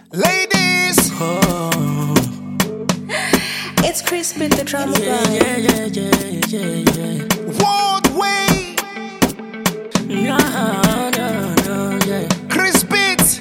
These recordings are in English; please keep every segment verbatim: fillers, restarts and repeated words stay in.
Ladies, Oh, It's Crispin the drama yeah, guy. yeah, yeah, yeah, yeah, yeah. World Way, No, no, no, yeah. Chris Beats.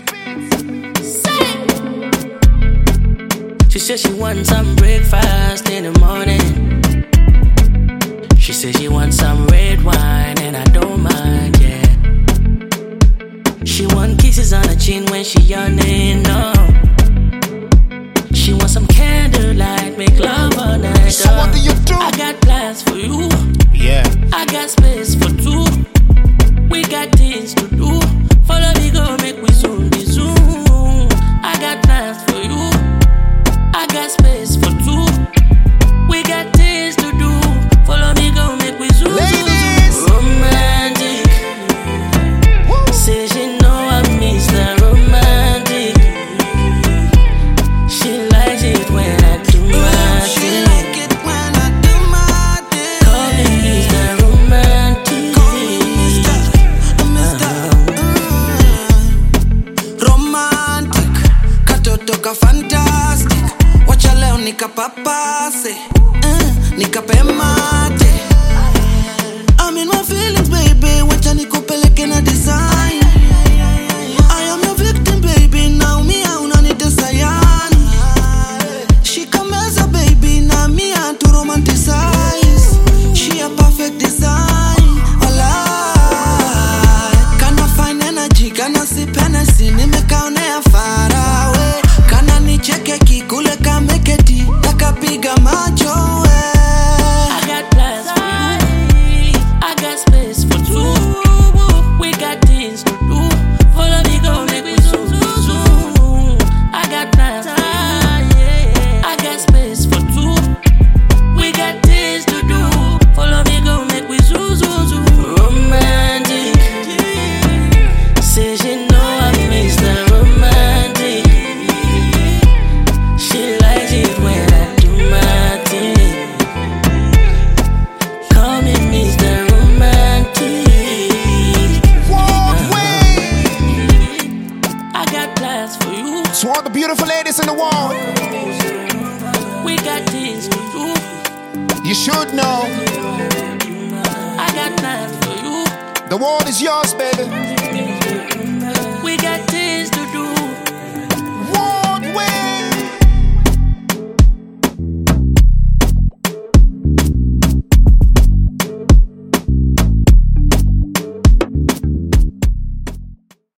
She said she wants some breakfast in the morning. She said she wants some red wine and I don't mind, yeah. She want kisses on her chin when she yawning, no. She wants some candlelight, make love all night. So what do you do? I got plans for you. Yeah. I got space for two. We got things to do. Follow me, go make we zoom, the zoom. I got plans for you. I got space for two. We got things to do. Follow me, go make we zoom. Ladies. Zoom, zoom. Romantic. Say she know I'm Mister Romantic. She likes it when I do my She thing. like it when I do my thing. Call me Mister Romantic. Call me Mister, Mister mm. Romantic, katoto ka fantastic. Wacha leo nikapapase, mm, nikape mate. I'm in my feelings, baby. Wacha nikupeleke na design. I am your victim, baby. Now me hauna nitesayani. Shikameza, baby. Na me and to romanticize. She a perfect design. Alright. Kana find energy, kana sip Hennessy. Nimekaonea far away. Kana nicheke kikule kameketi. Takapiga macho we. I got plans for you. I got space for two. We got things to do. Follow me, go make we zoom, zoom, zoom. I got plans for you. I got space for two. We got things to do. Follow me, go make we zoom, zoom, zoom. Romantic. Say she know I'm Mister Romantic. She likes it when I do my thing. Call me Mister Romantic. World Way. I got plans for you. To all the beautiful ladies in the world, We got things to do. you should know I got plans for you. the world is yours, baby.